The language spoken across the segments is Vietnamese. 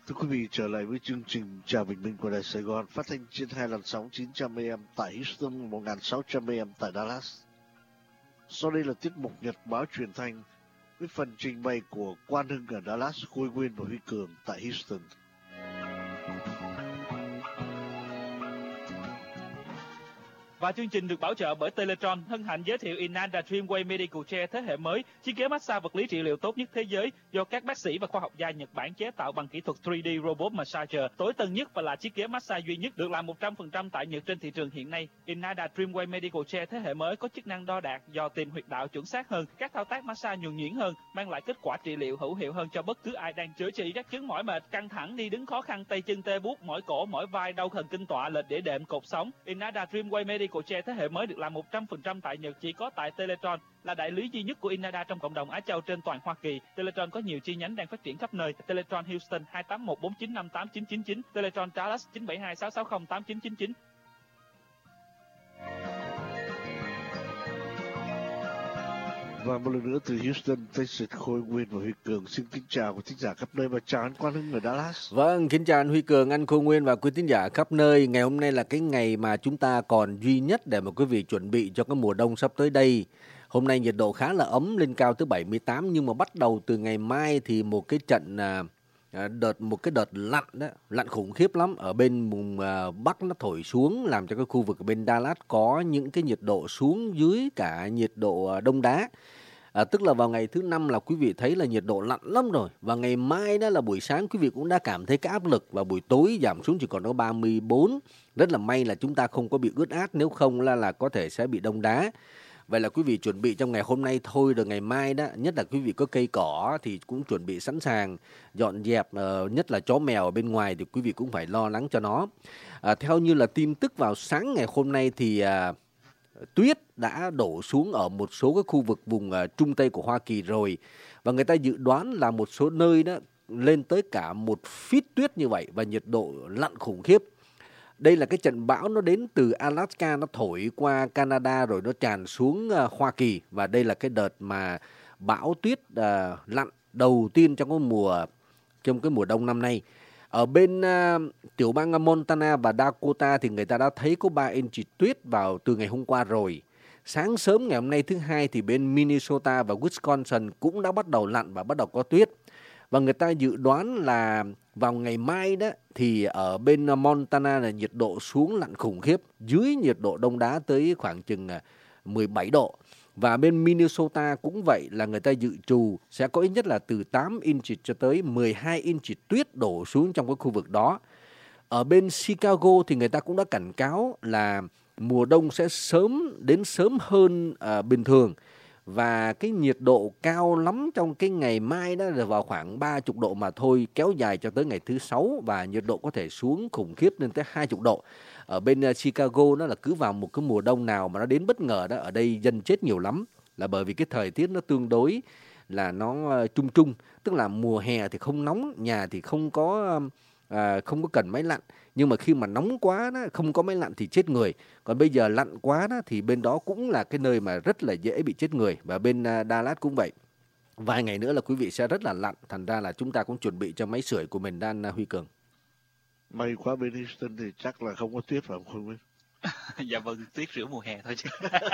Thưa quý vị, trở lại với chương trình Chào Bình Minh của Đài Sài Gòn, phát thanh trên 2 làn sóng 900 AM tại Houston, 1600 AM tại Dallas. Sau đây là tiết mục Nhật báo truyền thanh với phần trình bày của Quan Hưng ở Dallas, Khôi Nguyên và Huy Cường tại Houston. Và chương trình được bảo trợ bởi Teletron hân hạnh giới thiệu Inada Dreamway Medical Chair thế hệ mới, chiếc ghế massage vật lý trị liệu tốt nhất thế giới do các bác sĩ và khoa học gia Nhật Bản chế tạo bằng kỹ thuật 3D Robot Massager, tối tân nhất và là chiếc ghế massage duy nhất được làm 100% tại Nhật trên thị trường hiện nay. Inada Dreamway Medical Chair thế hệ mới có chức năng đo đạc, dò tìm huyệt đạo chuẩn xác hơn, các thao tác massage nhuần nhuyễn hơn, mang lại kết quả trị liệu hữu hiệu hơn cho bất cứ ai đang chữa trị các chứng mỏi mệt, căng thẳng, đi đứng khó khăn, tay chân tê buốt, mỏi cổ, mỏi vai, đau thần kinh tọa, lệch đĩa đệm, cột sống. Inada Dreamway Medical Chair thế hệ mới được làm 100% tại Nhật, chỉ có tại Teletron, là đại lý duy nhất của Inada trong cộng đồng Á Châu trên toàn Hoa Kỳ. Teletron có nhiều chi nhánh đang phát triển khắp nơi. Teletron Houston 281495899, Teletron Dallas 972660899. Và một lần nữa từ Houston, Texas, Khôi Nguyên và Huy Cường xin kính chào quý thính giả khắp nơi và chào anh Quang Hưng ở Dallas. Vâng, kính chào anh Huy Cường, anh Khôi Nguyên và quý thính giả khắp nơi. Ngày hôm nay là cái ngày mà chúng ta còn duy nhất để mà quý vị chuẩn bị cho cái mùa đông sắp tới đây. Hôm nay nhiệt độ khá là ấm, lên cao tới 78, nhưng mà bắt đầu từ ngày mai thì một cái đợt lạnh đó, lạnh khủng khiếp lắm ở bên vùng Bắc nó thổi xuống, làm cho cái khu vực ở bên Dallas có những cái nhiệt độ xuống dưới cả nhiệt độ Đông Đá. Tức là vào ngày thứ Năm là quý vị thấy là nhiệt độ lạnh lắm rồi. Và ngày mai đó là buổi sáng quý vị cũng đã cảm thấy cái áp lực, và buổi tối giảm xuống chỉ còn có 34. Rất là may là chúng ta không có bị ướt át, nếu không là có thể sẽ bị đông đá. Vậy là quý vị chuẩn bị trong ngày hôm nay thôi, rồi ngày mai đó, nhất là quý vị có cây cỏ thì cũng chuẩn bị sẵn sàng dọn dẹp, nhất là chó mèo ở bên ngoài thì quý vị cũng phải lo lắng cho nó. Theo như là tin tức vào sáng ngày hôm nay thì tuyết đã đổ xuống ở một số các khu vực vùng Trung Tây của Hoa Kỳ rồi. Và người ta dự đoán là một số nơi đó lên tới cả 1 feet tuyết như vậy và nhiệt độ lạnh khủng khiếp. Đây là cái trận bão nó đến từ Alaska, nó thổi qua Canada rồi nó tràn xuống Hoa Kỳ. Và đây là cái đợt mà bão tuyết lạnh đầu tiên trong cái mùa đông năm nay. Ở bên tiểu bang Montana và Dakota thì người ta đã thấy có 3 inch tuyết vào từ ngày hôm qua rồi. Sáng sớm ngày hôm nay thứ Hai thì bên Minnesota và Wisconsin cũng đã bắt đầu lạnh và bắt đầu có tuyết. Và người ta dự đoán là vào ngày mai đó thì ở bên Montana là nhiệt độ xuống lạnh khủng khiếp, dưới nhiệt độ Đông Đá tới khoảng chừng 17 độ. Và bên Minnesota cũng vậy, là người ta dự trù sẽ có ít nhất là từ 8 inch cho tới 12 inch tuyết đổ xuống trong cái khu vực đó. Ở bên Chicago thì người ta cũng đã cảnh cáo là mùa đông sẽ sớm hơn bình thường. Và cái nhiệt độ cao lắm trong cái ngày mai đó là vào khoảng 30 độ mà thôi, kéo dài cho tới ngày thứ Sáu, và nhiệt độ có thể xuống khủng khiếp lên tới 20 độ. Ở bên Chicago đó là cứ vào một cái mùa đông nào mà nó đến bất ngờ đó, ở đây dân chết nhiều lắm, là bởi vì cái thời tiết nó tương đối là nó trung, tức là mùa hè thì không nóng, nhà thì không có cần máy lạnh, nhưng mà khi mà nóng quá đó, không có máy lạnh thì chết người. Còn bây giờ lạnh quá đó thì bên đó cũng là cái nơi mà rất là dễ bị chết người. Và bên Dallas cũng vậy, vài ngày nữa là quý vị sẽ rất là lạnh, thành ra là chúng ta cũng chuẩn bị cho máy sưởi của mình đang Huy Cường. May quá bên Houston thì chắc là không có tuyết phải không Huy? Dạ vâng, tuyết rửa mùa hè thôi chứ.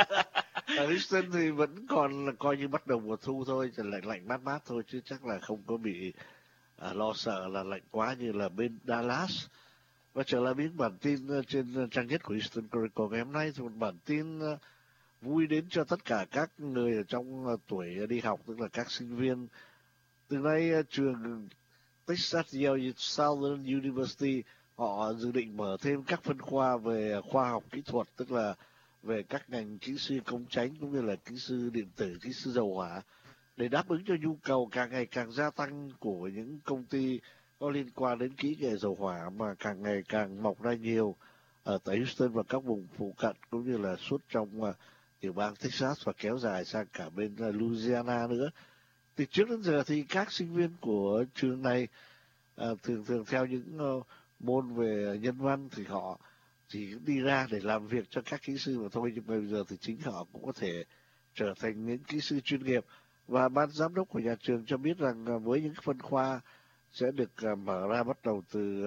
Ở Houston thì vẫn còn là coi như bắt đầu mùa thu thôi, lạnh mát thôi, chứ chắc là không có bị lo sợ là lạnh quá như là bên Dallas. Và trở lại những bản tin trên trang nhất của Houston Chronicle ngày hôm nay thì một bản tin vui đến cho tất cả các người ở trong tuổi đi học, tức là các sinh viên. Từ nay trường Texas Southern University họ dự định mở thêm các phân khoa về khoa học kỹ thuật, tức là về các ngành kỹ sư công chánh cũng như là kỹ sư điện tử, kỹ sư dầu hỏa, để đáp ứng cho nhu cầu càng ngày càng gia tăng của những công ty có liên quan đến kỹ nghệ dầu hỏa mà càng ngày càng mọc ra nhiều ở tại Houston và các vùng phụ cận, cũng như là suốt trong tiểu bang Texas và kéo dài sang cả bên Louisiana nữa. Từ trước đến giờ thì các sinh viên của trường này thường theo những môn về nhân văn thì họ chỉ đi ra để làm việc cho các kỹ sư mà thôi, nhưng bây giờ thì chính họ cũng có thể trở thành những kỹ sư chuyên nghiệp. Và ban giám đốc của nhà trường cho biết rằng với những phân khoa sẽ được mở ra bắt đầu từ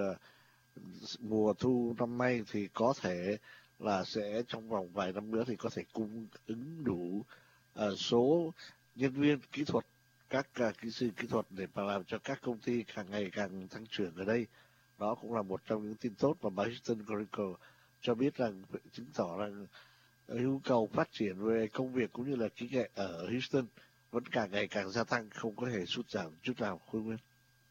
mùa thu năm nay, thì có thể là sẽ trong vòng vài năm nữa thì có thể cung ứng đủ số nhân viên kỹ thuật, các kỹ sư kỹ thuật để mà làm cho các công ty càng ngày càng tăng trưởng ở đây. Đó cũng là một trong những tin tốt mà báo Houston Chronicle cho biết, rằng chứng tỏ rằng nhu cầu phát triển về công việc cũng như là kỹ nghệ ở Houston vẫn càng ngày càng gia tăng, không có hề sút giảm chút nào. Khôi Nguyên.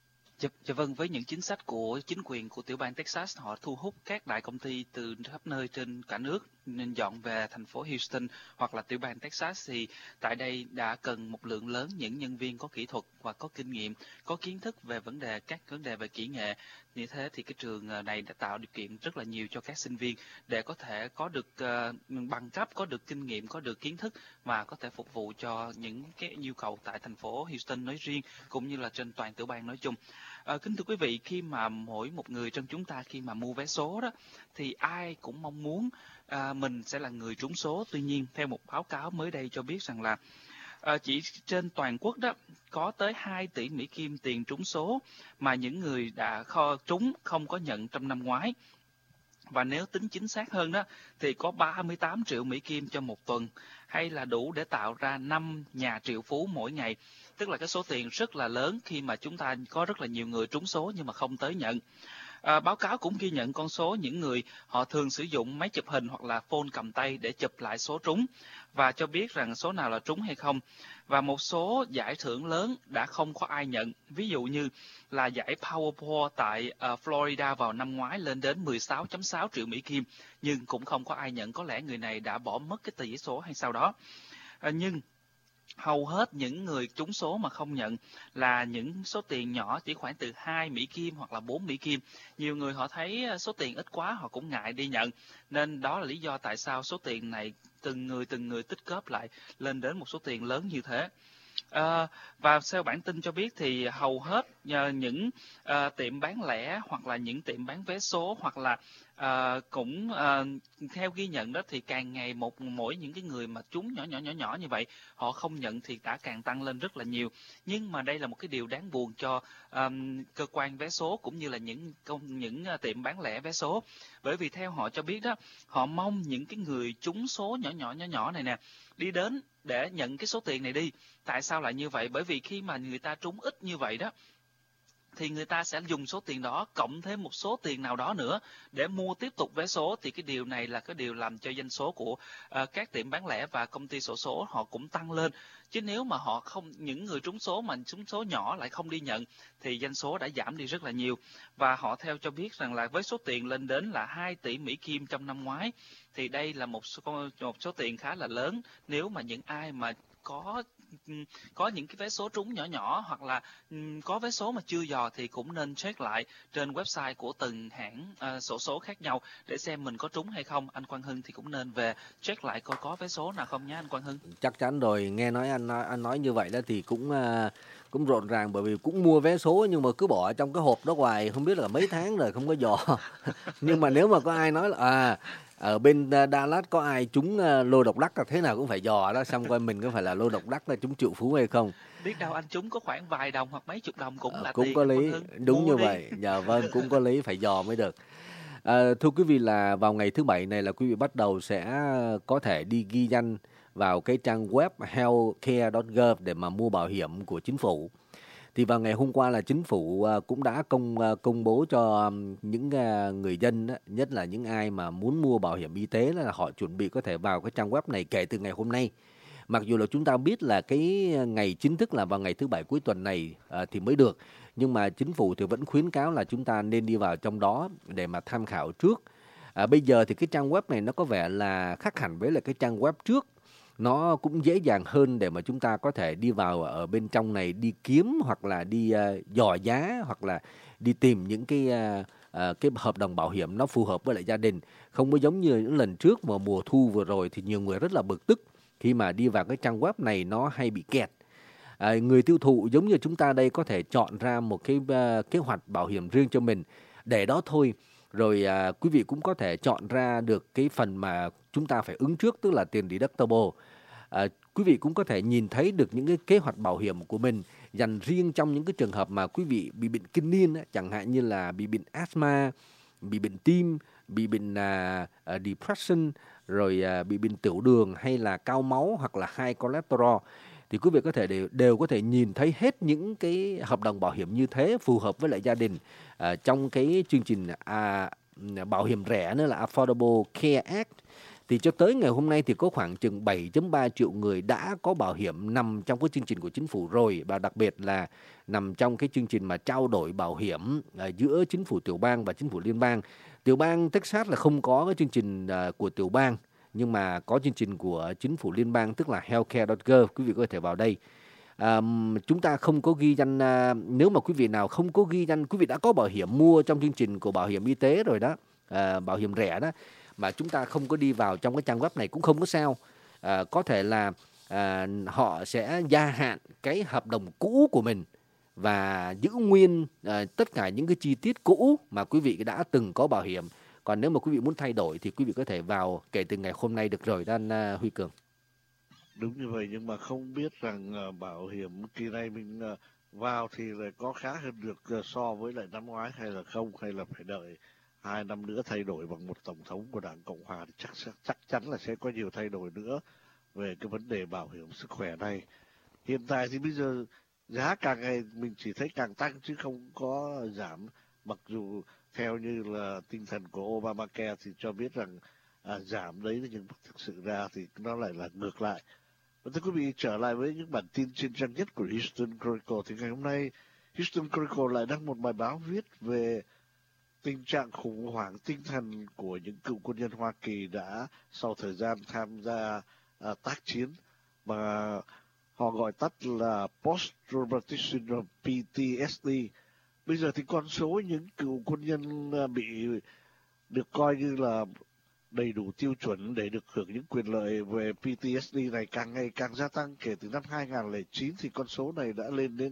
Dạ vâng, với những chính sách của chính quyền của tiểu bang Texas, họ thu hút các đại công ty từ khắp nơi trên cả nước nên dọn về thành phố Houston hoặc là tiểu bang Texas, thì tại đây đã cần một lượng lớn những nhân viên có kỹ thuật và có kinh nghiệm, có kiến thức về các vấn đề về kỹ nghệ. Như thế thì cái trường này đã tạo điều kiện rất là nhiều cho các sinh viên để có thể có được bằng cấp, có được kinh nghiệm, có được kiến thức và có thể phục vụ cho những cái nhu cầu tại thành phố Houston nói riêng cũng như là trên toàn tiểu bang nói chung. Kính thưa quý vị, khi mà mỗi một người trong chúng ta khi mà mua vé số đó thì ai cũng mong muốn mình sẽ là người trúng số. Tuy nhiên, theo một báo cáo mới đây cho biết rằng là chỉ trên toàn quốc đó có tới 2 tỷ Mỹ Kim tiền trúng số mà những người đã trúng không có nhận trong năm ngoái. Và nếu tính chính xác hơn đó thì có 38 triệu Mỹ Kim cho một tuần, hay là đủ để tạo ra 5 nhà triệu phú mỗi ngày. Tức là cái số tiền rất là lớn khi mà chúng ta có rất là nhiều người trúng số nhưng mà không tới nhận. Báo cáo cũng ghi nhận con số những người họ thường sử dụng máy chụp hình hoặc là phone cầm tay để chụp lại số trúng và cho biết rằng số nào là trúng hay không. Và một số giải thưởng lớn đã không có ai nhận. Ví dụ như là giải Powerball tại Florida vào năm ngoái lên đến 16.6 triệu Mỹ Kim nhưng cũng không có ai nhận. Có lẽ người này đã bỏ mất cái tỷ số hay sao đó. Nhưng hầu hết những người trúng số mà không nhận là những số tiền nhỏ, chỉ khoảng từ 2 Mỹ Kim hoặc là 4 Mỹ Kim. Nhiều người họ thấy số tiền ít quá họ cũng ngại đi nhận. Nên đó là lý do tại sao số tiền này từng người tích góp lại lên đến một số tiền lớn như thế. Và theo bản tin cho biết thì hầu hết những tiệm bán lẻ hoặc là những tiệm bán vé số hoặc là cũng theo ghi nhận đó thì càng ngày mỗi những cái người mà trúng nhỏ như vậy họ không nhận thì đã càng tăng lên rất là nhiều. Nhưng mà đây là một cái điều đáng buồn cho cơ quan vé số cũng như là những tiệm bán lẻ vé số, bởi vì theo họ cho biết đó, họ mong những cái người trúng số nhỏ này nè đi đến để nhận cái số tiền này đi. Tại sao lại như vậy? Bởi vì khi mà người ta trúng ít như vậy đó thì người ta sẽ dùng số tiền đó cộng thêm một số tiền nào đó nữa để mua tiếp tục vé số, thì cái điều này là cái điều làm cho doanh số của các tiệm bán lẻ và công ty xổ số họ cũng tăng lên. Chứ nếu mà họ không, những người trúng số mà trúng số nhỏ lại không đi nhận thì doanh số đã giảm đi rất là nhiều. Và họ theo cho biết rằng là với số tiền lên đến là 2 tỷ Mỹ Kim trong năm ngoái thì đây là một số tiền khá là lớn. Nếu mà những ai mà có những cái vé số trúng nhỏ hoặc là có vé số mà chưa dò thì cũng nên check lại trên website của từng hãng xổ số khác nhau để xem mình có trúng hay không. Anh Quang Hưng thì cũng nên về check lại coi có vé số nào không nhé anh Quang Hưng. Chắc chắn rồi, nghe nói anh nói như vậy đó thì cũng rộn ràng, bởi vì cũng mua vé số nhưng mà cứ bỏ ở trong cái hộp đó hoài, không biết là mấy tháng rồi không có dò. Nhưng mà nếu mà có ai nói là ở bên Dallas có ai trúng lô độc đắc là thế nào cũng phải dò đó, xong coi mình có phải là lô độc đắc là trúng triệu phú hay không. Biết đâu anh trúng có khoảng vài đồng hoặc mấy chục đồng cũng là cũng tiền. Có lý, đúng như vậy. Dạ vâng, cũng có lý, phải dò mới được. Thưa quý vị, là vào ngày thứ Bảy này là quý vị bắt đầu sẽ có thể đi ghi danh vào cái trang web healthcare.gov để mà mua bảo hiểm của chính phủ. Thì vào ngày hôm qua là chính phủ cũng đã công bố cho những người dân, nhất là những ai mà muốn mua bảo hiểm y tế, là họ chuẩn bị có thể vào cái trang web này kể từ ngày hôm nay. Mặc dù là chúng ta biết là cái ngày chính thức là vào ngày thứ Bảy cuối tuần này thì mới được, nhưng mà chính phủ thì vẫn khuyến cáo là chúng ta nên đi vào trong đó để mà tham khảo trước. Bây giờ thì cái trang web này nó có vẻ là khác hẳn với là cái trang web trước. Nó cũng dễ dàng hơn để mà chúng ta có thể đi vào ở bên trong này đi kiếm hoặc là đi dò giá hoặc là đi tìm những cái hợp đồng bảo hiểm nó phù hợp với lại gia đình. Không có giống như những lần trước mà mùa thu vừa rồi thì nhiều người rất là bực tức khi mà đi vào cái trang web này nó hay bị kẹt. Người tiêu thụ giống như chúng ta đây có thể chọn ra một cái kế hoạch bảo hiểm riêng cho mình để đó thôi. Rồi quý vị cũng có thể chọn ra được cái phần mà chúng ta phải ứng trước, tức là tiền deductible. Quý vị cũng có thể nhìn thấy được những cái kế hoạch bảo hiểm của mình dành riêng trong những cái trường hợp mà quý vị bị bệnh kinh niên, chẳng hạn như là bị bệnh asthma, bị bệnh tim, bị bệnh depression, rồi bị bệnh tiểu đường hay là cao máu hoặc là high cholesterol. Thì quý vị có thể đều có thể nhìn thấy hết những cái hợp đồng bảo hiểm như thế phù hợp với lại gia đình trong cái chương trình bảo hiểm rẻ nữa là Affordable Care Act. Thì cho tới ngày hôm nay thì có khoảng chừng 7.3 triệu người đã có bảo hiểm nằm trong cái chương trình của chính phủ rồi, và đặc biệt là nằm trong cái chương trình mà trao đổi bảo hiểm giữa chính phủ tiểu bang và chính phủ liên bang. Tiểu bang Texas là không có cái chương trình của tiểu bang, nhưng mà có chương trình của chính phủ liên bang, tức là healthcare.gov. Quý vị có thể vào đây. Chúng ta không có ghi danh, nếu mà quý vị nào không có ghi danh, quý vị đã có bảo hiểm mua trong chương trình của bảo hiểm y tế rồi đó, bảo hiểm rẻ đó, mà chúng ta không có đi vào trong cái trang web này cũng không có sao. Có thể là họ sẽ gia hạn cái hợp đồng cũ của mình và giữ nguyên tất cả những cái chi tiết cũ mà quý vị đã từng có bảo hiểm. Còn nếu mà quý vị muốn thay đổi thì quý vị có thể vào kể từ ngày hôm nay được rồi đó anh Huy Cường. Đúng như vậy, nhưng mà không biết rằng bảo hiểm kỳ này mình vào thì lại có khá hơn được so với lại năm ngoái hay là không, hay là phải đợi 2 năm nữa thay đổi bằng một tổng thống của Đảng Cộng Hòa thì chắc chắn là sẽ có nhiều thay đổi nữa về cái vấn đề bảo hiểm sức khỏe này. Hiện tại thì bây giờ giá càng ngày mình chỉ thấy càng tăng chứ không có giảm, mặc dù theo như là tinh thần của Obamacare thì cho biết rằng giảm đấy, nhưng thực sự ra thì nó lại là ngược lại. Và thưa quý vị, trở lại với những bản tin trên trang nhất của Houston Chronicle thì ngày hôm nay Houston Chronicle lại đăng một bài báo viết về tình trạng khủng hoảng tinh thần của những cựu quân nhân Hoa Kỳ đã sau thời gian tham gia tác chiến mà họ gọi tắt là Post-Traumatic Syndrome PTSD. Bây giờ thì con số những cựu quân nhân bị được coi như là đầy đủ tiêu chuẩn để được hưởng những quyền lợi về PTSD này càng ngày càng gia tăng. Kể từ năm 2009 thì con số này đã lên đến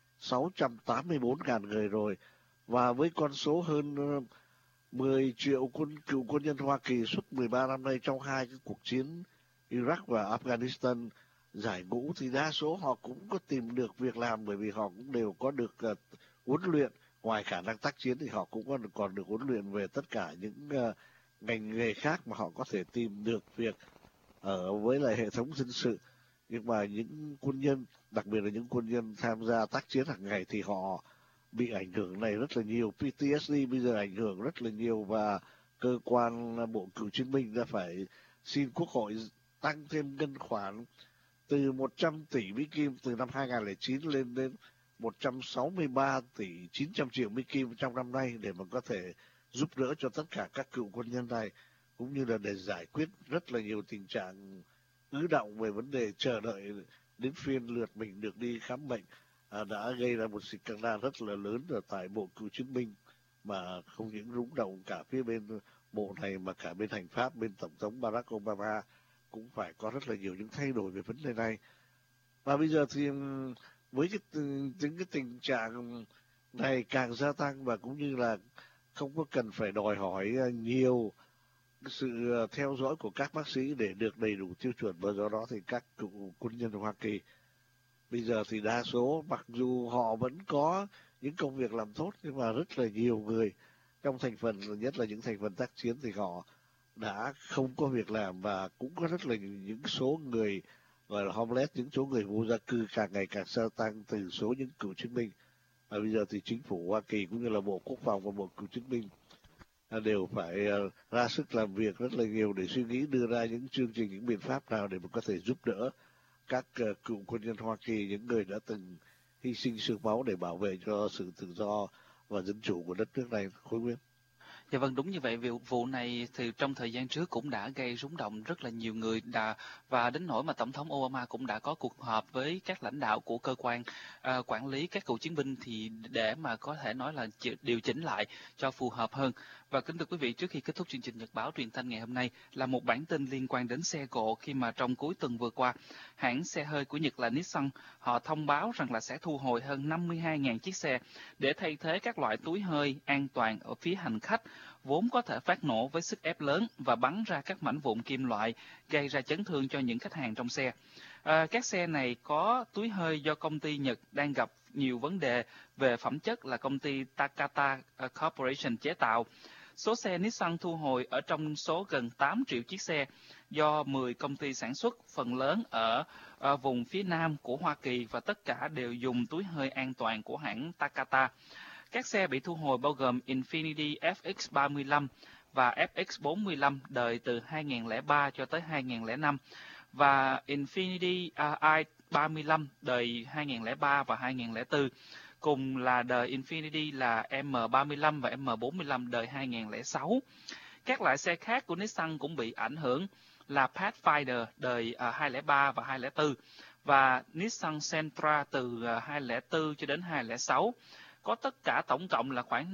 684.000 người rồi. Và với con số hơn 10 triệu cựu quân nhân Hoa Kỳ suốt 13 năm nay trong 2 cái cuộc chiến Iraq và Afghanistan giải ngũ thì đa số họ cũng có tìm được việc làm, bởi vì họ cũng đều có được huấn luyện. Ngoài khả năng tác chiến thì họ cũng còn được huấn luyện về tất cả những ngành nghề khác mà họ có thể tìm được việc ở với lại hệ thống dân sự. Nhưng mà những quân nhân, đặc biệt là những quân nhân tham gia tác chiến hàng ngày thì họ bị ảnh hưởng này rất là nhiều. PTSD bây giờ ảnh hưởng rất là nhiều, và cơ quan Bộ Cựu chiến binh đã phải xin Quốc hội tăng thêm ngân khoản từ 100 tỷ Mỹ Kim từ năm 2009 lên đến 163 tỷ 900 triệu Mỹ Kim trong năm nay để mà có thể giúp đỡ cho tất cả các cựu quân nhân này, cũng như là để giải quyết rất là nhiều tình trạng ứ đọng về vấn đề chờ đợi đến phiên lượt mình được đi khám bệnh, đã gây ra một scandal rất là lớn ở tại Bộ Cựu chiến binh, mà không những rúng động cả phía bên bộ này mà cả bên hành pháp, bên Tổng thống Barack Obama cũng phải có rất là nhiều những thay đổi về vấn đề này. Và bây giờ thì với những cái tình trạng này càng gia tăng, và cũng như là không có cần phải đòi hỏi nhiều sự theo dõi của các bác sĩ để được đầy đủ tiêu chuẩn, và do đó thì các cựu quân nhân Hoa Kỳ bây giờ thì đa số, mặc dù họ vẫn có những công việc làm tốt, nhưng mà rất là nhiều người trong thành phần, nhất là những thành phần tác chiến, thì họ đã không có việc làm, và cũng có rất là những số người gọi là homeless, những số người vô gia cư càng ngày càng gia tăng từ số những cựu chiến binh. Và bây giờ thì chính phủ Hoa Kỳ cũng như là Bộ Quốc phòng và Bộ Cựu chiến binh đều phải ra sức làm việc rất là nhiều để suy nghĩ đưa ra những chương trình, những biện pháp nào để mà có thể giúp đỡ các cựu quân nhân Hoa Kỳ, những người đã từng hy sinh xương máu để bảo vệ cho sự tự do và dân chủ của đất nước này. Khôi Nguyên. Dạ vâng, đúng như vậy. Vụ này thì trong thời gian trước cũng đã gây rúng động rất là nhiều người, và đến nỗi mà Tổng thống Obama cũng đã có cuộc họp với các lãnh đạo của cơ quan quản lý các cựu chiến binh thì để mà có thể nói là điều chỉnh lại cho phù hợp hơn. Và kính thưa quý vị, trước khi kết thúc chương trình Nhật báo Truyền thanh ngày hôm nay là một bản tin liên quan đến xe cộ, khi mà trong cuối tuần vừa qua, hãng xe hơi của Nhật là Nissan, họ thông báo rằng là sẽ thu hồi hơn 52.000 chiếc xe để thay thế các loại túi hơi an toàn ở phía hành khách vốn có thể phát nổ với sức ép lớn và bắn ra các mảnh vụn kim loại, gây ra chấn thương cho những khách hàng trong xe. Các xe này có túi hơi do công ty Nhật đang gặp nhiều vấn đề về phẩm chất là công ty Takata Corporation chế tạo. Số xe Nissan thu hồi ở trong số gần 8 triệu chiếc xe do 10 công ty sản xuất, phần lớn ở vùng phía nam của Hoa Kỳ và tất cả đều dùng túi hơi an toàn của hãng Takata. Các xe bị thu hồi bao gồm Infiniti FX35 và FX45 đời từ 2003 cho tới 2005 và Infiniti i35 đời 2003 và 2004. Cùng là đời Infiniti là M35 và M45 đời 2006. Các loại xe khác của Nissan cũng bị ảnh hưởng là Pathfinder đời 2003 và 2004 và Nissan Sentra từ 2004 cho đến 2006. Có tất cả tổng cộng là khoảng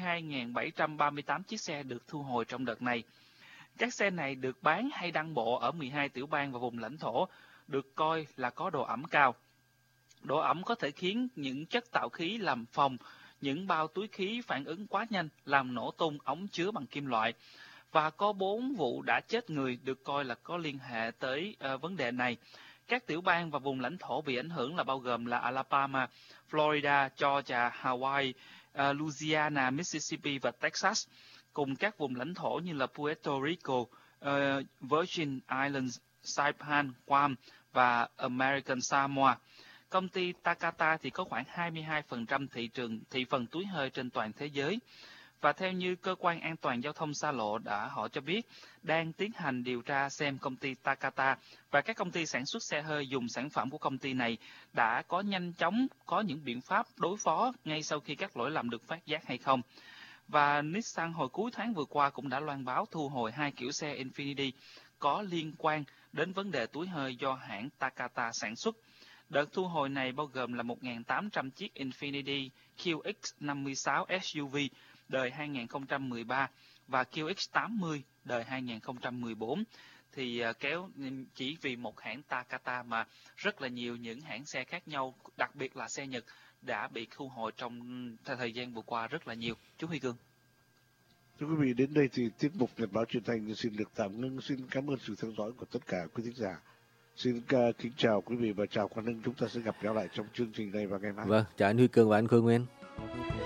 52.738 chiếc xe được thu hồi trong đợt này. Các xe này được bán hay đăng bộ ở 12 tiểu bang và vùng lãnh thổ, được coi là có độ ẩm cao. Độ ẩm có thể khiến những chất tạo khí làm phồng, những bao túi khí phản ứng quá nhanh làm nổ tung ống chứa bằng kim loại. Và có 4 vụ đã chết người được coi là có liên hệ tới vấn đề này. Các tiểu bang và vùng lãnh thổ bị ảnh hưởng là bao gồm là Alabama, Florida, Georgia, Hawaii, Louisiana, Mississippi và Texas, cùng các vùng lãnh thổ như là Puerto Rico, Virgin Islands, Saipan, Guam và American Samoa. Công ty Takata thì có khoảng 22% thị phần túi hơi trên toàn thế giới. Và theo như cơ quan an toàn giao thông xa lộ họ cho biết, đang tiến hành điều tra xem công ty Takata và các công ty sản xuất xe hơi dùng sản phẩm của công ty này đã có nhanh chóng có những biện pháp đối phó ngay sau khi các lỗi lầm được phát giác hay không. Và Nissan hồi cuối tháng vừa qua cũng đã loan báo thu hồi 2 kiểu xe Infiniti có liên quan đến vấn đề túi hơi do hãng Takata sản xuất. Đợt thu hồi này bao gồm là 1.800 chiếc Infiniti QX56 SUV đời 2013 và QX80 đời 2014. Thì kéo chỉ vì một hãng Takata mà rất là nhiều những hãng xe khác nhau, đặc biệt là xe Nhật, đã bị thu hồi trong thời gian vừa qua rất là nhiều. Chú Huy Cương. Thưa quý vị, đến đây thì tiết mục Nhật báo truyền thanh xin được tạm ngưng. Xin cảm ơn sự theo dõi của tất cả quý thính giả. Xin kính chào quý vị và chào Quang Hưng. Chúng ta sẽ gặp nhau lại trong chương trình này vào ngày mai. Vâng, chào anh Huy Cương và anh Khôi Nguyên.